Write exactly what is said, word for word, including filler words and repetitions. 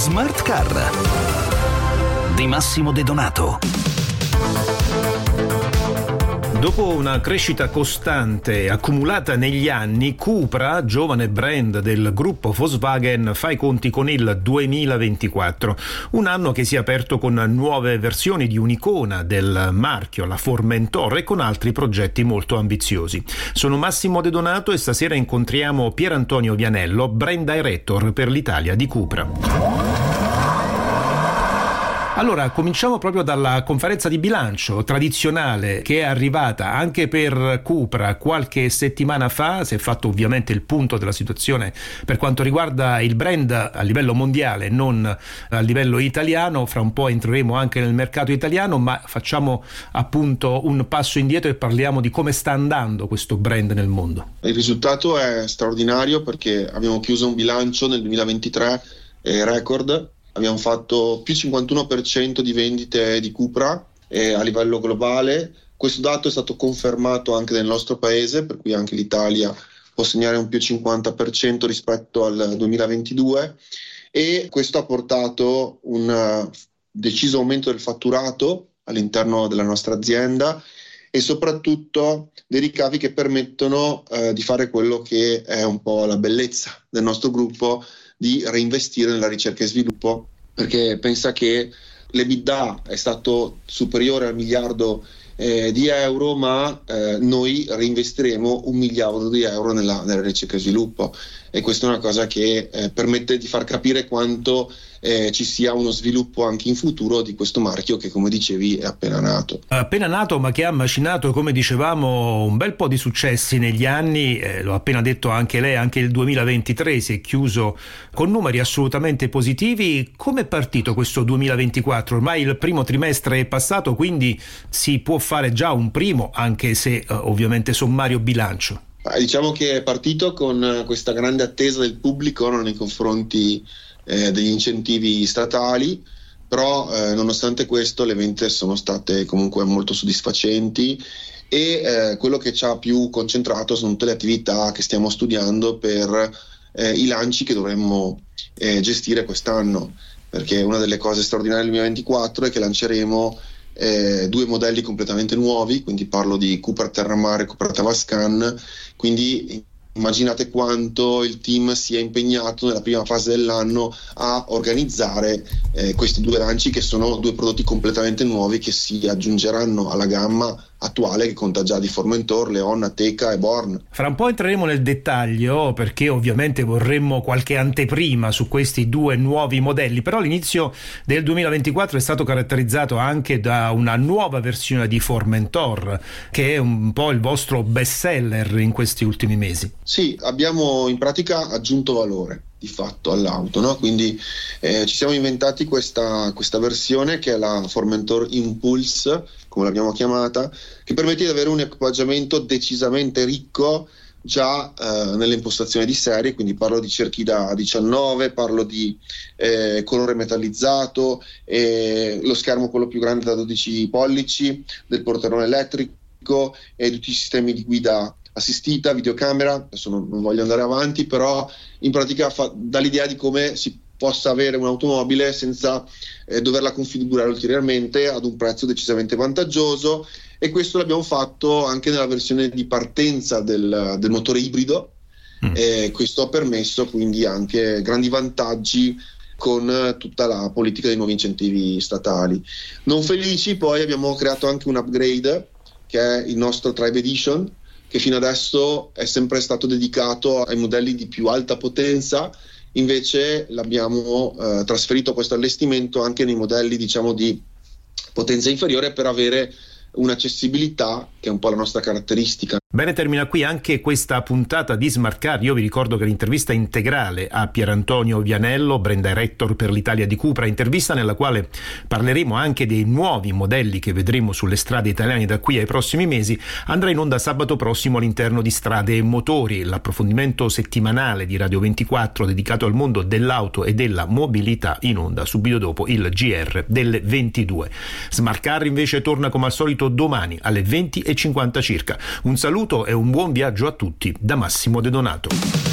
Smart Car di Massimo De Donato. Dopo una crescita costante accumulata negli anni, Cupra, giovane brand del gruppo Volkswagen, fa i conti con il duemilaventiquattro, un anno che si è aperto con nuove versioni di un'icona del marchio, la Formentor, e con altri progetti molto ambiziosi. Sono Massimo De Donato e stasera incontriamo Pierantonio Vianello, brand director per l'Italia di Cupra. Allora, cominciamo proprio dalla conferenza di bilancio tradizionale che è arrivata anche per Cupra qualche settimana fa. Si è fatto ovviamente il punto della situazione per quanto riguarda il brand a livello mondiale, non a livello italiano. Fra un po' entreremo anche nel mercato italiano, ma facciamo appunto un passo indietro e parliamo di come sta andando questo brand nel mondo. Il risultato è straordinario perché abbiamo chiuso un bilancio nel duemilaventitré eh, record. Abbiamo fatto più cinquantuno per cento di vendite di Cupra eh, a livello globale. Questo dato è stato confermato anche nel nostro paese, per cui anche l'Italia può segnare un più cinquanta per cento rispetto al duemilaventidue, e questo ha portato un uh, deciso aumento del fatturato all'interno della nostra azienda e soprattutto dei ricavi che permettono uh, di fare quello che è un po' la bellezza del nostro gruppo, di reinvestire nella ricerca e sviluppo, perché pensa che l'EBITDA è stato superiore al miliardo eh, di euro, ma eh, noi reinvestiremo un miliardo di euro nella, nella ricerca e sviluppo, e questa è una cosa che eh, permette di far capire quanto eh, ci sia uno sviluppo anche in futuro di questo marchio che, come dicevi, è appena nato. Appena nato, ma che ha macinato, come dicevamo, un bel po' di successi negli anni. Eh, l'ho appena detto anche lei, anche il duemilaventitré si è chiuso con numeri assolutamente positivi. Come è partito questo duemilaventiquattro? Ormai il primo trimestre è passato, quindi si può fare già un primo, anche se eh, ovviamente sommario bilancio. Diciamo che è partito con questa grande attesa del pubblico, no, nei confronti eh, degli incentivi statali, però eh, nonostante questo le vendite sono state comunque molto soddisfacenti, e eh, quello che ci ha più concentrato sono tutte le attività che stiamo studiando per eh, i lanci che dovremmo eh, gestire quest'anno, perché una delle cose straordinarie del duemilaventiquattro è che lanceremo Eh, due modelli completamente nuovi, quindi parlo di Cupra Terramare e Cupra Tavascan. Quindi immaginate quanto il team sia impegnato nella prima fase dell'anno a organizzare eh, questi due lanci, che sono due prodotti completamente nuovi che si aggiungeranno alla gamma attuale che conta già di Formentor, Leon, Ateca e Born. Fra un po' entreremo nel dettaglio, perché ovviamente vorremmo qualche anteprima su questi due nuovi modelli, però l'inizio del duemilaventiquattro è stato caratterizzato anche da una nuova versione di Formentor, che è un po' il vostro best seller in questi ultimi mesi. Sì, abbiamo in pratica aggiunto valore di fatto all'auto, no? Quindi eh, ci siamo inventati questa, questa versione che è la Formentor Impulse, come l'abbiamo chiamata, che permette di avere un equipaggiamento decisamente ricco già eh, nelle impostazioni di serie, quindi parlo di cerchi da diciannove, parlo di eh, colore metallizzato, eh, lo schermo quello più grande da dodici pollici, del porterone elettrico e tutti i sistemi di guida assistita, videocamera. Adesso non, non voglio andare avanti, però in pratica fa, dà l'idea di come si possa avere un'automobile senza eh, doverla configurare ulteriormente ad un prezzo decisamente vantaggioso, e questo l'abbiamo fatto anche nella versione di partenza del, del motore ibrido. mm. E questo ha permesso quindi anche grandi vantaggi con tutta la politica dei nuovi incentivi statali. Non felici, poi abbiamo creato anche un upgrade che è il nostro Tribe Edition, che fino adesso è sempre stato dedicato ai modelli di più alta potenza. Invece l'abbiamo eh, trasferito questo allestimento anche nei modelli, diciamo, di potenza inferiore, per avere un'accessibilità che è un po' la nostra caratteristica. Bene, termina qui anche questa puntata di Smart Car. Io vi ricordo che l'intervista integrale a Pierantonio Vianello, brand director per l'Italia di Cupra, intervista nella quale parleremo anche dei nuovi modelli che vedremo sulle strade italiane da qui ai prossimi mesi, andrà in onda sabato prossimo all'interno di Strade e Motori, l'approfondimento settimanale di Radio ventiquattro dedicato al mondo dell'auto e della mobilità, in onda subito dopo il G R delle ventidue. Smart Car invece torna come al solito domani alle venti e cinquanta circa. Un saluto e un buon viaggio a tutti da Massimo De Donato.